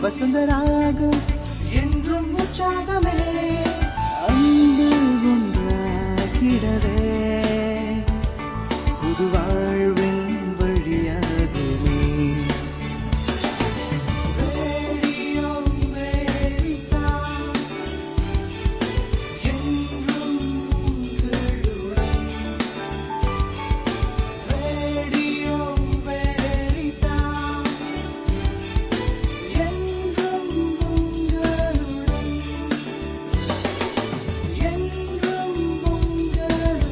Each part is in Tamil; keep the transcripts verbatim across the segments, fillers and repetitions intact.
வசந்தராகம் என்றும் உற்சாகமே அன்பு ஒன்றாகிடவே புது வாழ்வின் வழியாகவே ரேடியோ வெரிடாஸ் என்றும் உங்களுடன் ரேடியோ வெரிடாஸ் என்றும் உங்களுடன் என்றும் உங்களுடன்.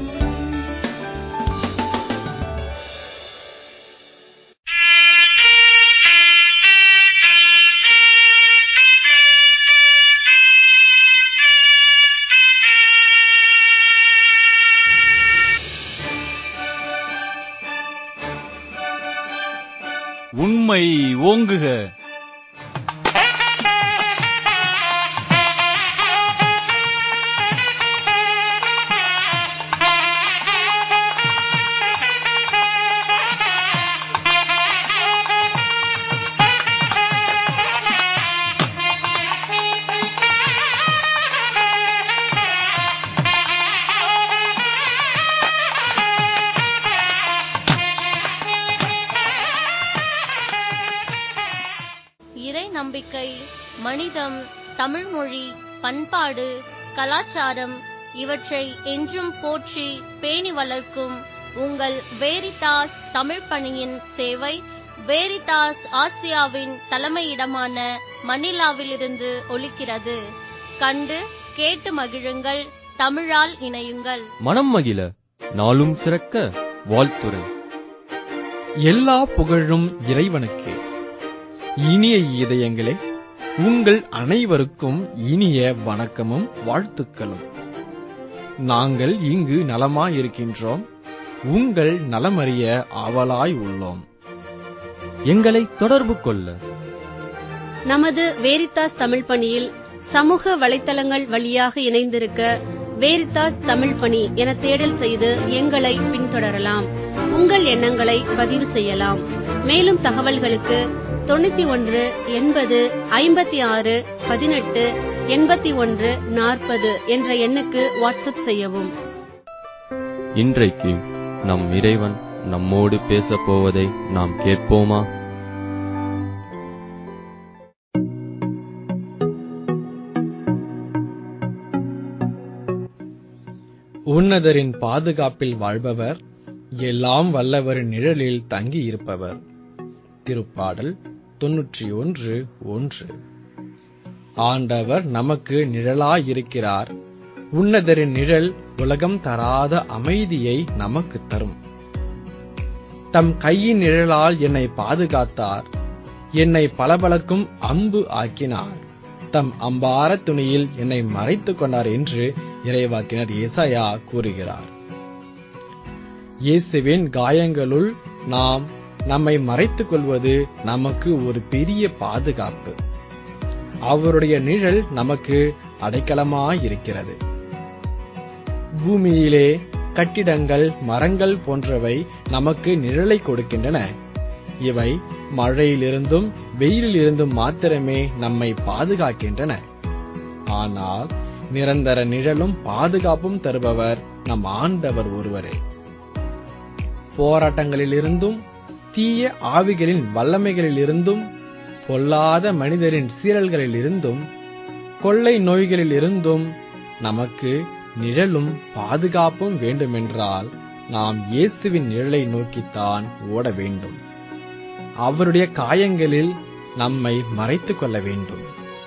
உண்மை ஓங்குக. இறை நம்பிக்கை, மனிதம், தமிழ்மொழி, பண்பாடு, கலாச்சாரம் இவற்றை என்றும் போற்றி பேணி வளர்க்கும் உங்கள் வேரிதாஸ் தமிழ் பணியின் சேவை வேரிதாஸ் ஆசியாவின் தலைமையிடமான மணிலாவிலிருந்து ஒலிக்கிறது. கண்டு கேட்டு மகிழுங்கள். தமிழால் இணையுங்கள். மனம் மகிழ நாளும் சிறக்க வாழ்த்துரை. எல்லா புகழும் இறைவனுக்கு. இனிய இதயங்களே, உங்கள் அனைவருக்கும் இனிய வணக்கமும் வாழ்த்துக்களும். நாங்கள் இங்கு நலமாயிருக்கின்றோம். உங்கள் நலமறிய ஆவலாய் உள்ளோம். எங்களை தொடர்பு கொள்ள நமது வேரிதாஸ் தமிழ் பணியில் சமூக வலைத்தளங்கள் வழியாக இணைந்திருக்க வேரிதாஸ் தமிழ் பணி என தேடல் செய்து எங்களை பின்தொடரலாம். உங்கள் எண்ணங்களை பதிவு செய்யலாம். மேலும் தகவல்களுக்கு தொண்ணூத்தி ஒன்று எண்பது ஐம்பத்தி ஆறு பதினெட்டு எண்பத்தி ஒன்று நாற்பது என்ற எண்ணுக்கு வாட்ஸ்அப் செய்யவும். இன்றைக்கு நம் இறைவன் நம்மோடு பேசப் போவதை நாம் கேட்போமா? உன்னதரின் பாதுகாப்பில் வாழ்பவர், எல்லாம் வல்லவரின் நிழலில் தங்கி இருப்பவர். திருப்பாடல் தொன்னூற்றி ஒன்று ஒன்று. ஆண்டவர் நமக்கு நிழலாயிருக்கிறார். உன்னதரின் நிழல் உலகம் தராத அமைதியை நமக்கு தரும். தம் கையின் நிழலால் என்னை பாதுகாத்தார். என்னை பளபளக்கும் அம்பு ஆக்கினார். தம் அம்பார துணியில் என்னை மறைத்துக் கொண்டார் என்று இறைவாக்கினர் ஏசாயா கூறுகிறார். இயேசுவின் காயங்களுள் நாம் நம்மை மறைத்துக் கொள்வது நமக்கு ஒரு பெரிய பாதுகாப்பு. அவருடைய நிழல் நமக்கு அடைக்கலமாயிருக்கிறது. பூமியிலே கட்டிடங்கள், மரங்கள் போன்றவை நமக்கு நிழலை கொடுக்கின்றன. இவை மழையிலிருந்தும் வெயிலிலிருந்தும் மாத்திரமே நம்மை பாதுகாக்கின்றன. ஆனால் நிரந்தர நிழலும் பாதுகாப்பும் தருபவர் நம் ஆண்டவர் ஒருவரே. போராட்டங்களிலிருந்தும் தீய ஆவிகளின் வல்லமைகளிலிருந்தும் பொல்லாத மனிதரின் சீரல்களிலிருந்தும் கொள்ளை நோய்களிலிருந்தும் நமக்கு நிழலும் பாதுகாப்பும் வேண்டுமென்றால் நாம் இயேசுவின் நிழலை நோக்கித்தான் ஓட வேண்டும். அவருடைய காயங்களில் நம்மை மறைத்துக் கொள்ள வேண்டும்.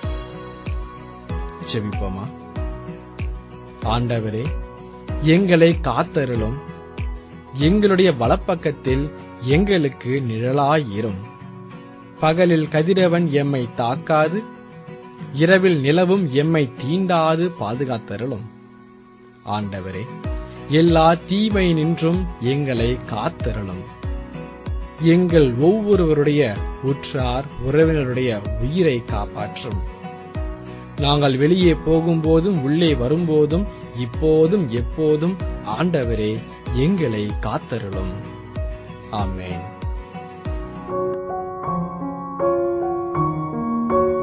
ஜெபிப்போமா? ஆண்டவரே, எங்களை காத்தருளும். எங்களுடைய வலப்பக்கத்தில் எங்களுக்கு நிழலாயிரும். பகலில் கதிரவன் எம்மை தாக்காது, இரவில் நிலவும் எம்மை தீண்டாது பாதுகாத்தருளும். ஆண்டவரே, எல்லா தீமை நின்றும் எங்களை காத்தருளும். எங்கள் ஒவ்வொருவருடைய உற்றார் உறவினருடைய உயிரை காப்பாற்றும். நாங்கள் வெளியே போகும்போதும் உள்ளே வரும்போதும் இப்போதும் எப்போதும் ஆண்டவரே எங்களை காத்தருளும். ஆமென்.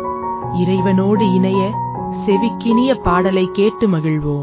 இறைவனோடு இணைய செவிக்கினிய பாடலை கேட்டு மகிழ்வோம்.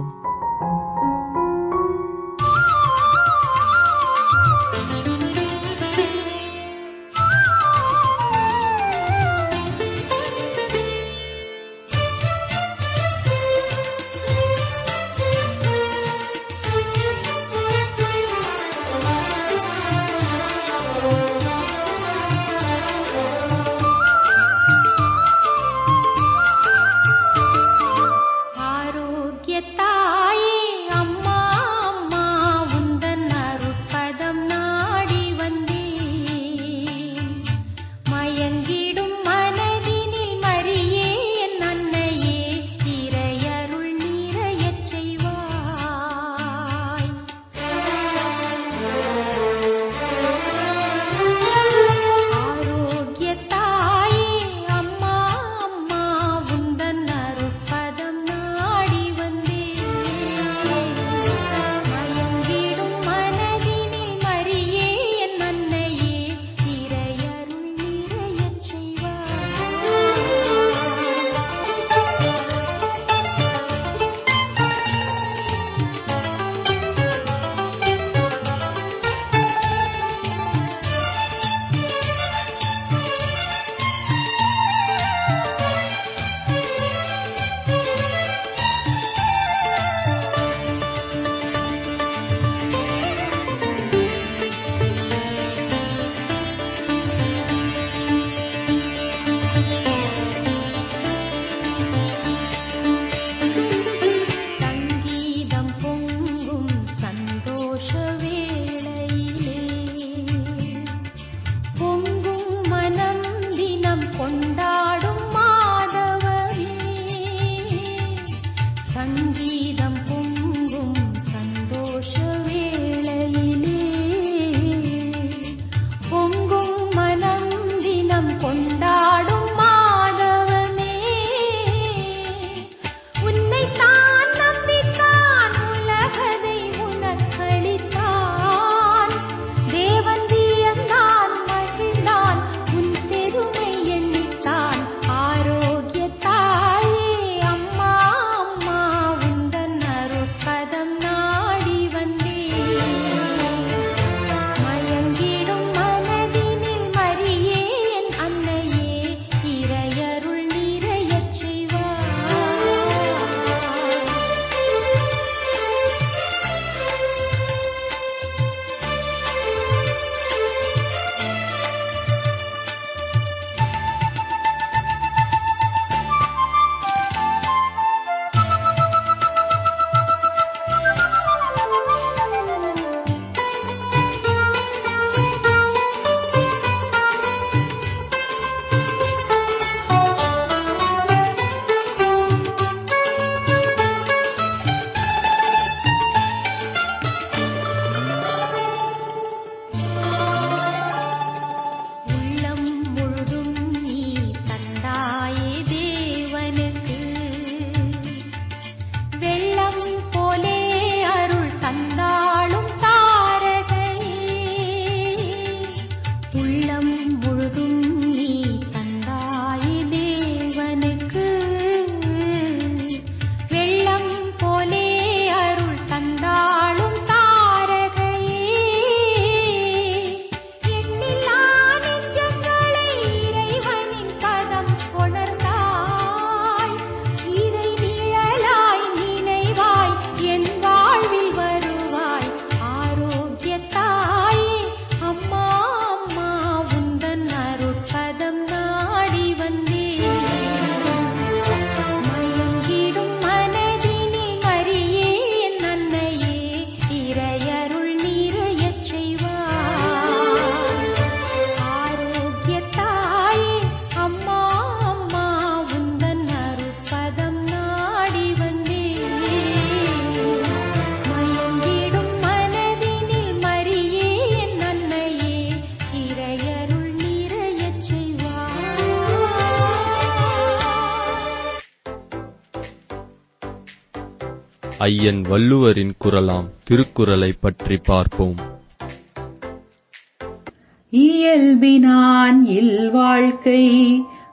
ஐயன் வள்ளுவரின் குறளாம் திருக்குறளை பற்றி பார்ப்போம். இயல்பினான் இல்வாழ்க்கை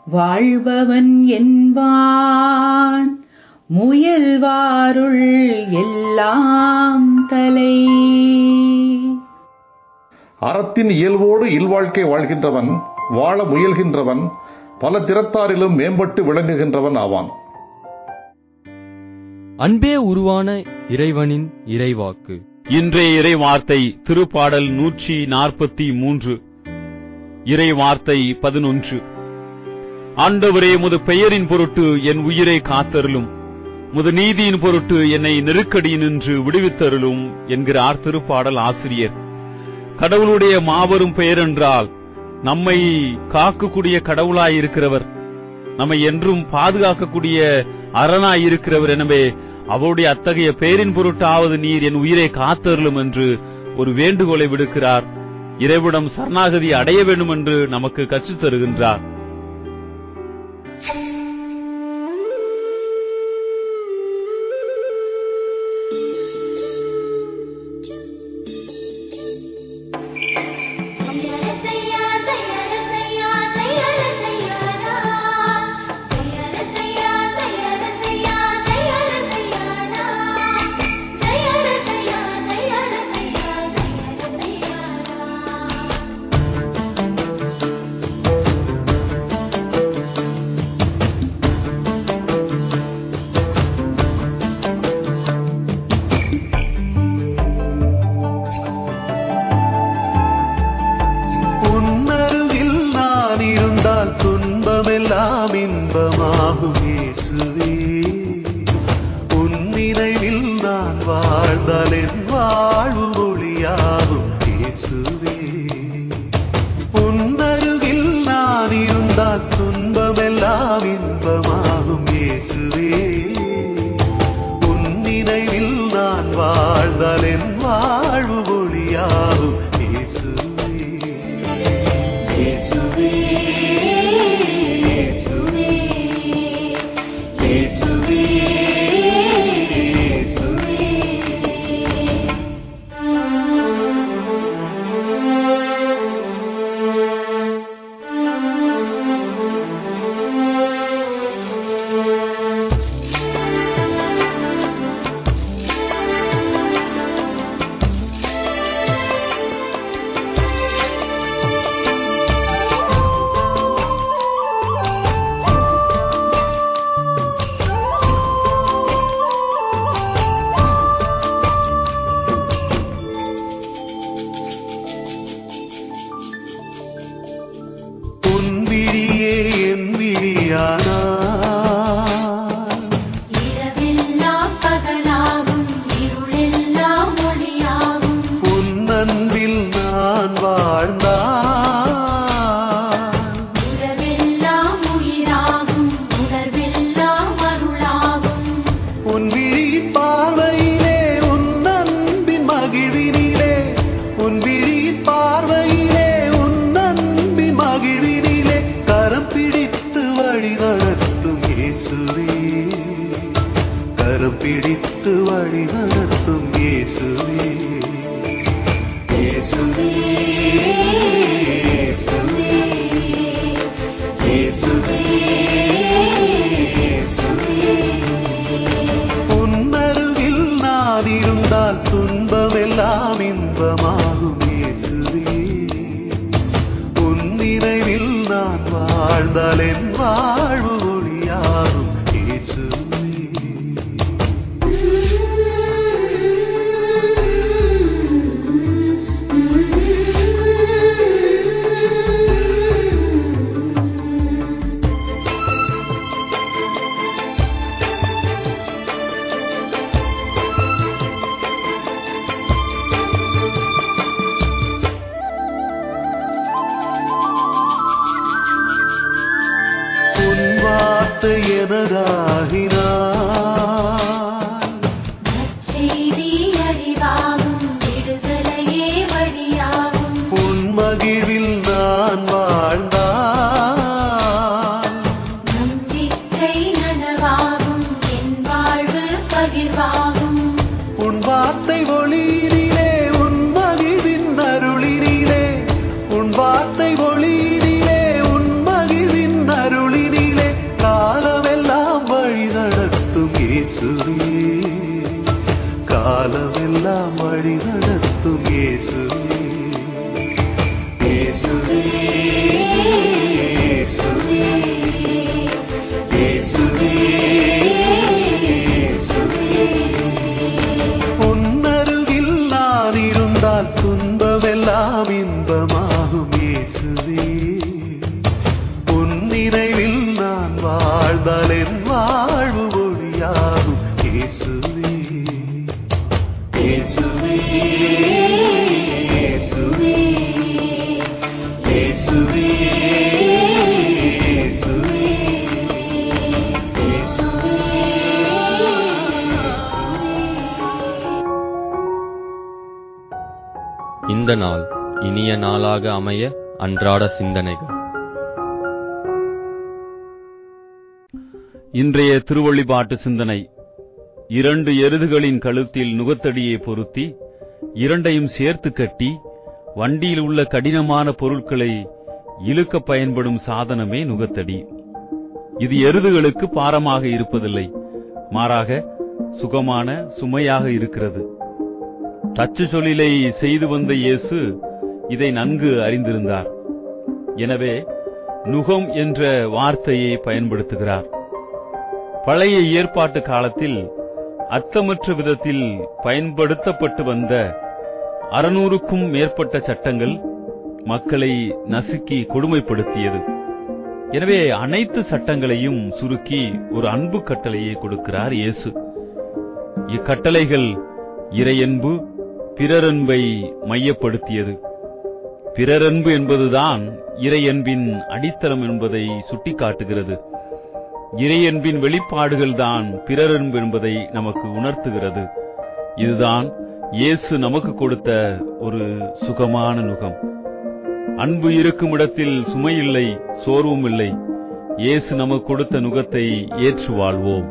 வாழ்பவன் என்பான் முயல்வாருள் எல்லாம் தலை. அறத்தின் இயல்போடு இல்வாழ்க்கை வாழ்கின்றவன், வாழ முயல்கின்றவன், பல திறத்தாரிலும் மேம்பட்டு விளங்குகின்றவன் ஆவான். அன்பே உருவான இறைவனின் இறைவாக்கு. இன்றைய இறைவார்த்தை திருப்பாடல் நூற்றி நாற்பத்தி மூன்று, இறைவார்த்தை பதினொன்று. ஆண்டவரே, முது பெயரின் பொருட்டு என் உயிரை காத்தருளும், முது நீதியின் பொருட்டு என்னை நெருக்கடியினின்று விடுவித்தருளும் என்கிறார் திருப்பாடல் ஆசிரியர். கடவுளுடைய மாபெரும் பெயர் என்றால் நம்மை காக்கக்கூடிய கடவுளாயிருக்கிறவர், நம்மை என்றும் பாதுகாக்கக்கூடிய அரணாயிருக்கிறவர். எனவே அவருடைய அத்தகைய பெயரின் பொருட்டாவது நீர் என் உயிரை காத்தருளும் என்று ஒரு வேண்டுகோளை விடுக்கிறார். இறைவிடம் சரணாகதி அடைய வேண்டும் என்று நமக்கு கற்றுத் தருகின்றார். வார்த்தை ஒளியிலே உன் மகிழ்வின் அருளி நடத்தும் இயேசுவே, காலமெல்லாம் வழி நடத்தும் இயேசுவே, இயேசுவே, இயேசுவே, இயேசுவே, இயேசுவே. உன்னருகில் நான் இருந்தால் துன்பமெல்லாம் இன்பமாகும் இயேசுவே, உன் நினைவில் நான் வாழ்ந்தால் என் வாழ்வு ஒளியாகும் இயேசுவே, இயேசுவே, இயேசுவே, இயேசுவே, இயேசுவே, இயேசுவே. இந்த நாள் இனிய நாளாக அமைய அன்றாட சிந்தனைகள். இன்றைய திருவழிபாட்டு சிந்தனை. இரண்டு எருதுகளின் கழுத்தில் நுகத்தடியை பொருத்தி இரண்டையும் சேர்த்து கட்டி வண்டியில் உள்ள கடினமான பொருட்களை இழுக்க பயன்படும் சாதனமே நுகத்தடி. இது எருதுகளுக்கு பாரமாக இருப்பதில்லை, மாறாக சுகமான சுமையாக இருக்கிறது. தச்சு தொழிலை செய்து வந்த இயேசு இதை நன்கு அறிந்திருந்தார். எனவே நுகம் என்ற வார்த்தையை பயன்படுத்துகிறார். பழைய ஏற்பாட்டு காலத்தில் அர்த்தமற்ற விதத்தில் பயன்படுத்தப்பட்டு வந்த அறுநூறுக்கும் மேற்பட்ட சட்டங்கள் மக்களை நசுக்கி கொடுமைப்படுத்தியது. எனவே அனைத்து சட்டங்களையும் சுருக்கி ஒரு அன்பு கட்டளையை கொடுக்கிறார் இயேசு. இக்கட்டளைகள் இறையன்பு, பிறரன்பை மையப்படுத்தியது. பிறரன்பு என்பதுதான் இறையன்பின் அடித்தளம் என்பதை சுட்டிக்காட்டுகிறது. இறையன்பின் வெளிப்பாடுகள் தான் பிறரன்பு என்பதை நமக்கு உணர்த்துகிறது. இதுதான் இயேசு நமக்கு கொடுத்த ஒரு சுகமான நுகம். அன்பு இருக்கும் இடத்தில் சுமையில்லை, சோர்வும் இல்லை. இயேசு நமக்கு கொடுத்த நுகத்தை ஏற்று வாழ்வோம்.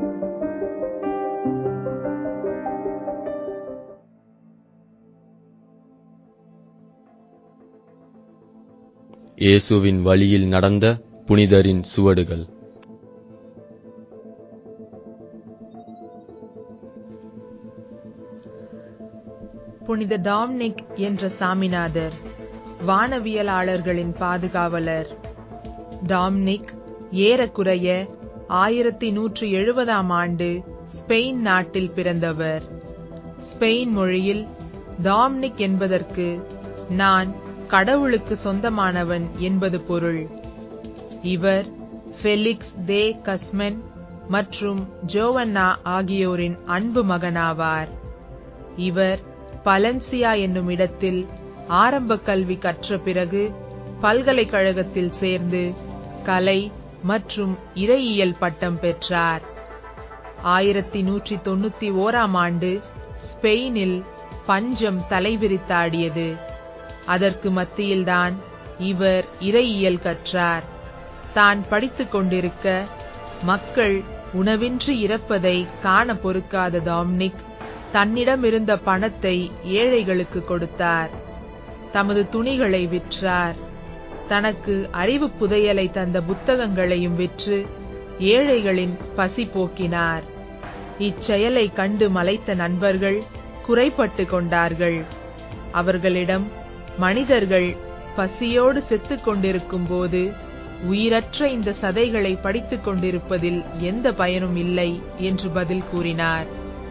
இயேசுவின் வழியில் நடந்த புனிதரின் சுவடுகள். புனித டாம்னிக் என்ற சாமிநாதர், வானவியலாளர்களின் பாதுகாவலர். டாம்னிக் ஏறக்குறைய ஆயிரத்தி நூற்றி எழுபதாம் ஆண்டு ஸ்பெயின் நாட்டில் பிறந்தவர். ஸ்பெயின் மொழியில் டாம்னிக் என்பதற்கு நான் கடவுளுக்கு சொந்தமானவன் என்பது பொருள். இவர் ஃபெலிக்ஸ் தே கஸ்மென் மற்றும் ஜோவன்னா ஆகியோரின் அன்பு மகனாவார். இவர் பலன்சியா என்னும் இடத்தில் ஆரம்ப கல்வி கற்ற பிறகு பல்கலைக்கழகத்தில் சேர்ந்து கலை மற்றும் இறையியல் பட்டம் பெற்றார். ஆயிரத்தி நூற்றி தொண்ணூத்தி ஓராம் ஆண்டு ஸ்பெயினில் பஞ்சம் தலைவிரித்தாடியது. அதற்கு மத்தியில்தான் இவர் இறையியல் கற்றார். தான் படித்துக் கொண்டிருக்க மக்கள் உணவின்றி இறப்பதை காண பொறுக்காத டாம்னிக் தன்னிடமிருந்த பணத்தை ஏழைகளுக்கு கொடுத்தார். தமது துணிகளை விற்றார். தனக்கு அறிவு புதையலை தந்த புத்தகங்களையும் விற்று ஏழைகளின் பசி போக்கினார். இச்செயலை கண்டு மலைத்த நண்பர்கள் குறைபட்டு கொண்டார்கள். அவர்களிடம் மனிதர்கள் பசியோடு செத்துக் கொண்டிருக்கும் போது உயிரற்ற இந்த சதைகளை படித்துக் கொண்டிருப்பதில் எந்த பயனும் இல்லை என்று பதில் கூறினார்.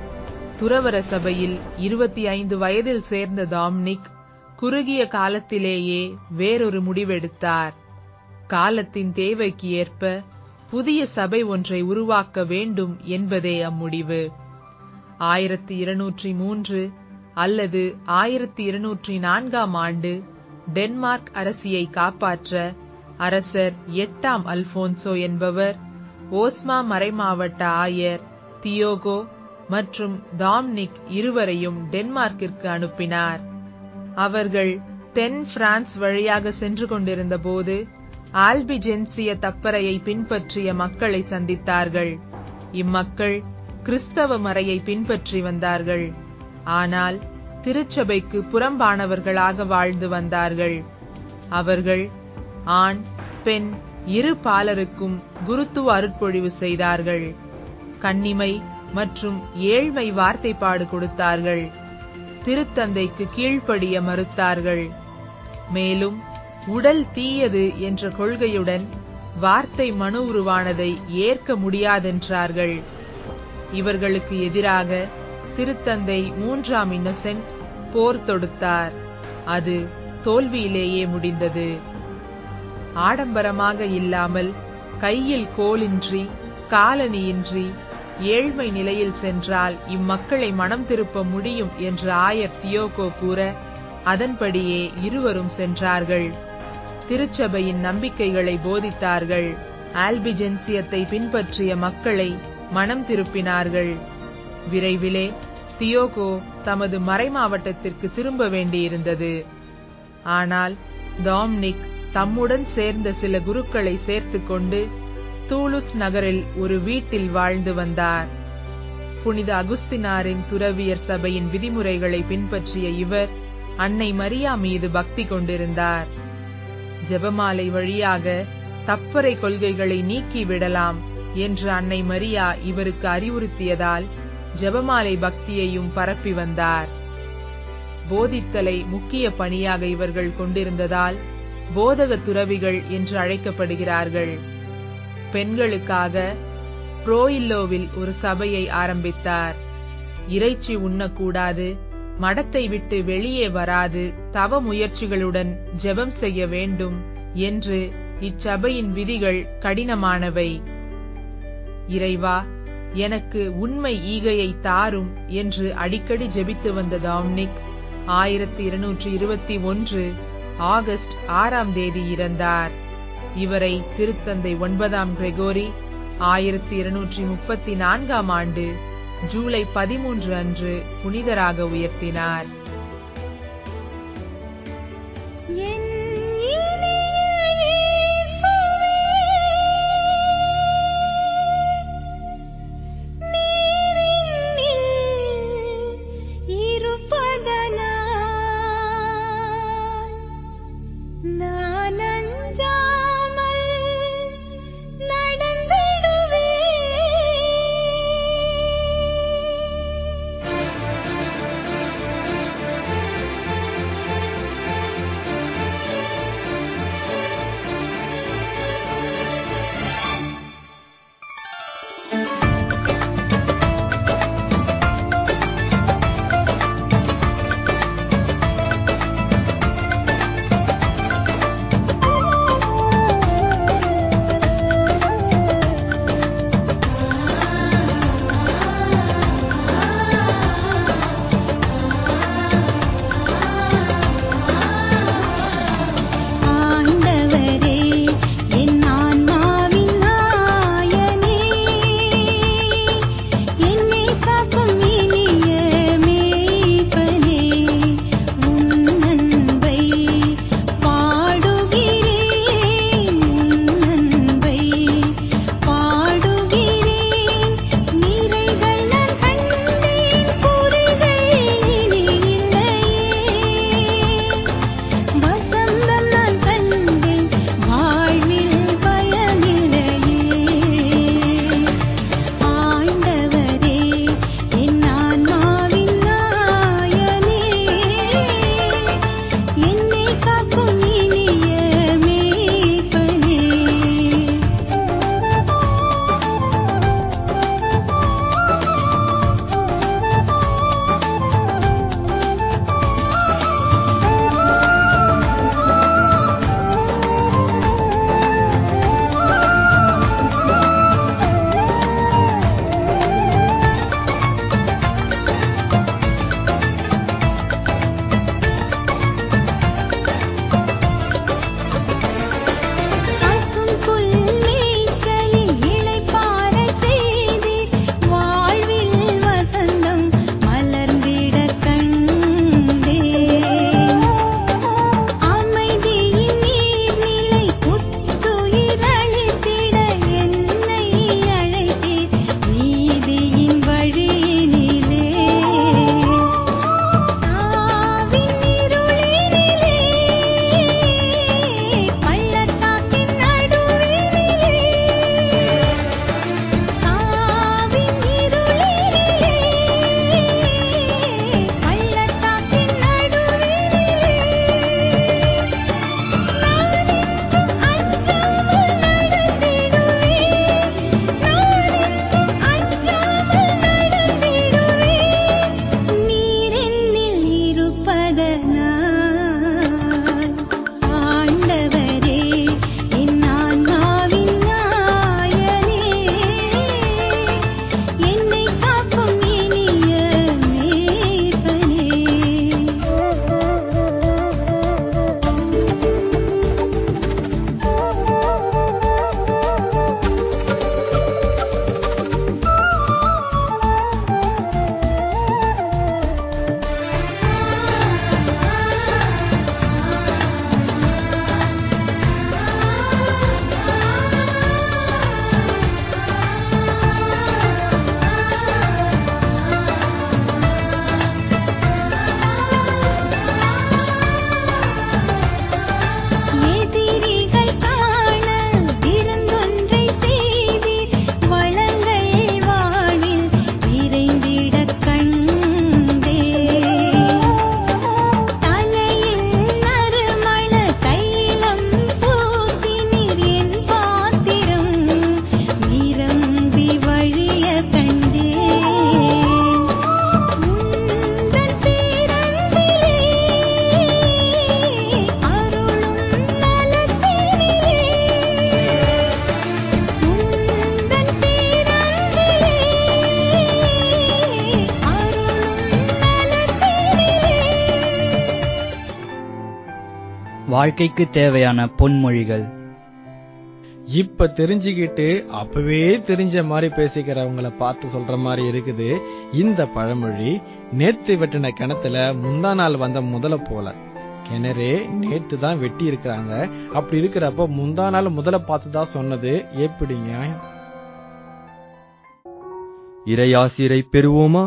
துறவற சபையில் இருபத்தி ஐந்து வயதில் சேர்ந்த டாம்னிக் குறுகிய காலத்திலேயே வேறொரு முடிவெடுத்தார். காலத்தின் தேவைக்கு ஏற்ப புதிய சபை ஒன்றை உருவாக்க வேண்டும் என்பதே அம்முடிவு. ஆயிரத்தி இருநூற்றி மூன்று அல்லது ஆயிரத்தி இருநூற்றி நான்காம் ஆண்டு டென்மார்க் அரசியை காப்பாற்ற அரசர் எட்டாம் அல்போன்சோ என்பவர் ஓஸ்மா மறைமாவட்ட ஆயர் தியோகோ மற்றும் டாம்னிக் இருவரையும் டென்மார்க்கிற்கு அனுப்பினார். அவர்கள் தென் பிரான்ஸ் வழியாக சென்று கொண்டிருந்த போது ஆல்பிஜென்சிய தப்பறையை பின்பற்றிய மக்களை சந்தித்தார்கள். இம்மக்கள் கிறிஸ்தவ மறையை பின்பற்றி வந்தார்கள். ஆனால் திருச்சபைக்கு புறம்பானவர்களாக வாழ்ந்து வந்தார்கள். அவர்கள் ஆண் பெண் இரு பாலருக்கும் குருத்துவ அருட்பொழிவு செய்தார்கள். கன்னிமை மற்றும் ஏழ்மை வார்த்தைப்பாடு கொடுத்தார்கள். திருத்தந்தைக்கு கீழ்ப்படிய மறுத்தார்கள். மேலும் உடல் தீயது என்ற கொள்கையுடன் வார்த்தை மனு உருவானதை ஏற்க முடியாதென்றார்கள். இவர்களுக்கு எதிராக திருத்தந்தை மூன்றாம் இன்னசென்ட் போர் தொடுத்தார். அது தோல்வியிலேயே முடிந்தது. ஆடம்பரமாக இல்லாமல், கையில் கோலின்றி காலணியின்றி ஏழ்மை நிலையில் சென்றால் இம்மக்களை மனம் திருப்ப முடியும் என்று ஆயர் தியோகோ கூற, அதன்படியே இருவரும் சென்றார்கள். திருச்சபையின் நம்பிக்கைகளை போதித்தார்கள். ஆல்பிஜென்சியத்தை பின்பற்றிய மக்களை மனம் திருப்பினார்கள். விரைவிலே தியோகோ தமது மறைமாவட்டத்திற்கு திரும்ப வேண்டியிருந்தது. ஆனால் டாம்னிக் தம்முடன் சேர்ந்த சில குருக்களை சேர்த்துக் கொண்டு தூலுஸ் நகரில் ஒரு வீட்டில் வாழ்ந்து வந்தார். புனித அகுஸ்தினாரின் துறவியர் சபையின் விதிமுறைகளை பின்பற்றிய இவர் அன்னை மரியா மீது பக்தி கொண்டிருந்தார். ஜெபமாலை வழியாக தப்பறை கொள்கைகளை நீக்கி விடலாம் என்று அன்னை மரியா இவருக்கு அறிவுறுத்தியதால் ஜெபமாலை பக்தியையும் பரப்பி வந்தார். போதித்தலை முக்கிய பணியாக இவர்கள் கொண்டிருந்ததால் போதக துறவிகள் என்று அழைக்கப்படுகிறார்கள். பெண்களுக்காக புரோயில்லோவில் ஒரு சபையை ஆரம்பித்தார். இறைச்சி உண்ணக்கூடாது, மடத்தை விட்டு வெளியே வராது, தவ முயற்சிகளுடன் ஜெபம் செய்ய வேண்டும் என்று இச்சபையின் விதிகள் கடினமானவை. இறைவா, எனக்கு உண்மை ஈகையை தாரும் என்று அடிக்கடி ஜெபித்து வந்த டாம்னிக் ஆயிரத்தி இருநூற்றி இருபத்தி ஒன்று ஆகஸ்ட் ஆறாம் தேதி இறந்தார். இவரை திருத்தந்தை ஒன்பதாம் கிரெகோரி ஆயிரத்தி இருநூற்றி முப்பத்தி நான்காம் ஆண்டு ஜூலை பதிமூன்று அன்று புனிதராக உயர்த்தினார். வாழ்க்கைக்கு தேவையான பொன்மொழிகள். இப்ப தெரிஞ்சுக்கிட்டு அப்பவே தெரிஞ்ச மாதிரி பேசிக்கிறவங்கள பார்த்து சொல்ற மாதிரி இருக்குது இந்த பழமொழி. நேத்து வெட்டின கிணத்துல முந்தா நாள் வந்த முதல போல. கிணறே நேத்து தான் வெட்டி இருக்கிறாங்க. அப்படி இருக்கிறப்ப முந்தா நாள் முதல பார்த்துதான் சொன்னது எப்படி நியாயம்? இறையாசிரை பெறுவோமா?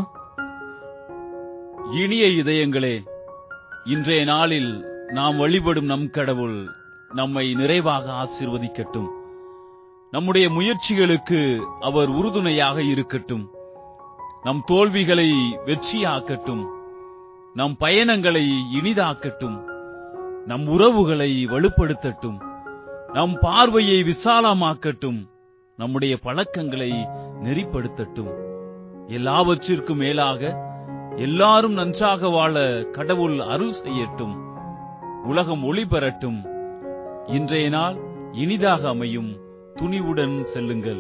இனிய இதயங்களே, இன்றைய நாளில் நாம் வழிபடும் நம் கடவுள் நம்மை நிறைவாக ஆசீர்வதிக்கட்டும். நம்முடைய முயற்சிகளுக்கு அவர் உறுதுணையாக இருக்கட்டும். நம் தோல்விகளை வெற்றியாக்கட்டும். நம் பயணங்களை இனிதாக்கட்டும். நம் உறவுகளை வலுப்படுத்தட்டும். நம் பார்வையை விசாலமாக்கட்டும். நம்முடைய பழக்கங்களை நெறிப்படுத்தட்டும். எல்லாவற்றிற்கும் மேலாக எல்லாரும் நன்றாக வாழ கடவுள் அருள் செய்யட்டும். உலகம் ஒளி பெறட்டும். இன்றைய நாள் இனிதாக அமையும். துணிவுடன் செல்லுங்கள்.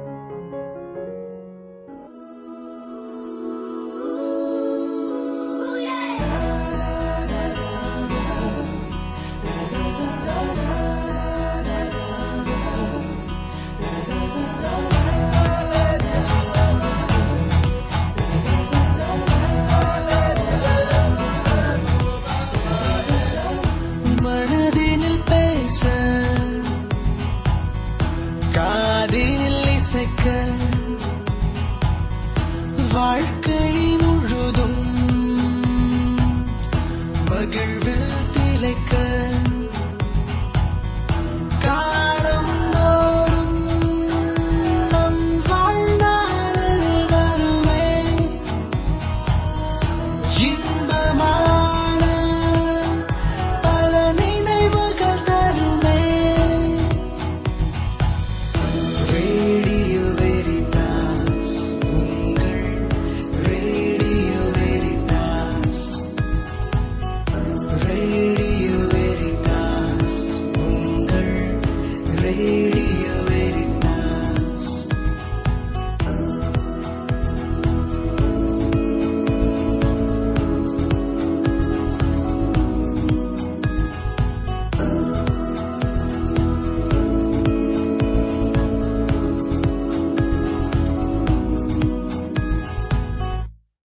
மனதினில் பேச காதினில் இசைக்க வாழ்க்கை முழுதும் மகிழ்